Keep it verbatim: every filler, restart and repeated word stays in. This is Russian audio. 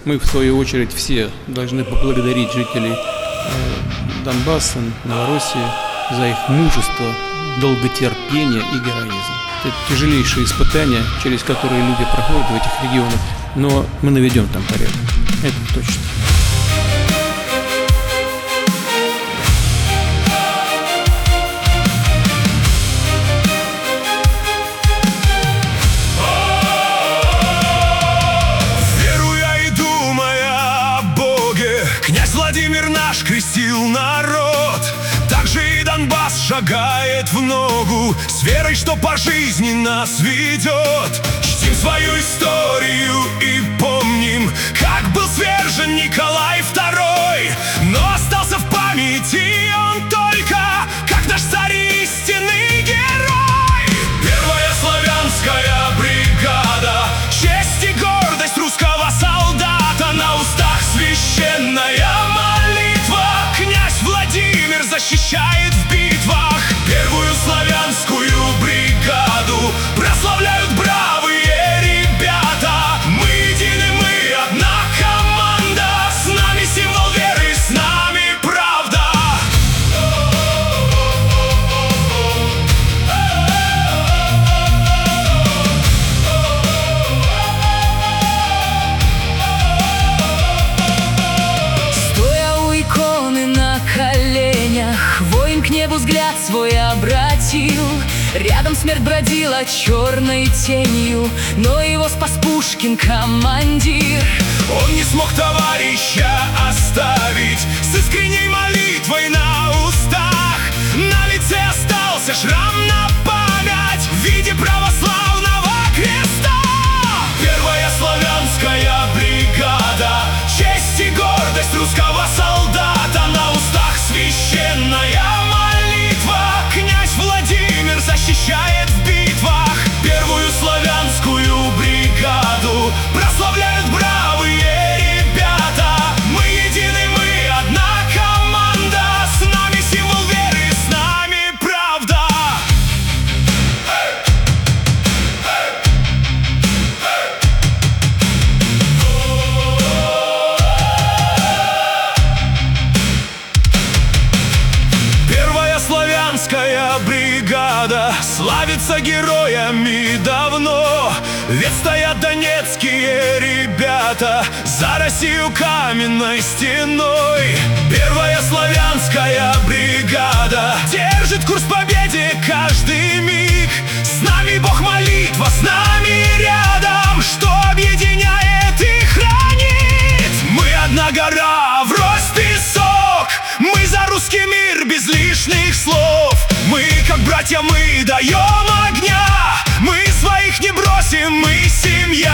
Мы, в свою очередь, все должны поблагодарить жителей Донбасса, Новороссии за их мужество, долготерпение и героизм. Это тяжелейшие испытания, через которые люди проходят в этих регионах, но мы наведем там порядок. Это точно. Владимир наш крестил народ, так же и Донбасс шагает в ногу, с верой, что по жизни нас ведет. Чтим свою историю и помним, как был свержен Николай Второй, но остался в памяти он только как наш царь и истинный герой. Первая славянская бригада, честь и гордость русского солдата, на устах священная защищает в битвах. Первую славянскую бригаду прославляют бравые ребята. Мы едины, мы одна команда, с нами символ веры, с нами правда. Стоя у иконы на коленях, воин к небу взгляд свой обратил. Рядом смерть бродила черной тенью, но его спас Пушкин, командир. Он не смог товарища оставить, с искренней молитвой на устах. На лице остался шрам на память в виде православного креста. Первая славянская бригада, честь и гордость русского солдата, на устах священная молитва. Князь Владимир защищает в битвах. Первую славянскую бригаду прославляют бравые ребята. Мы едины, мы одна команда, с нами символ веры, с нами правда. Первая славянская бригада славится героями давно, ведь стоят донецкие ребята за Россию каменной стеной. Первая славянская бригада держит курс к победе каждый миг. С нами Бог молитва, с нами рядом, что объединяет и хранит. Мы одна гора, врозь песок, мы за русский мир без лишних слов. Мы, как братья, мы даем огня, мы своих не бросим, мы семья.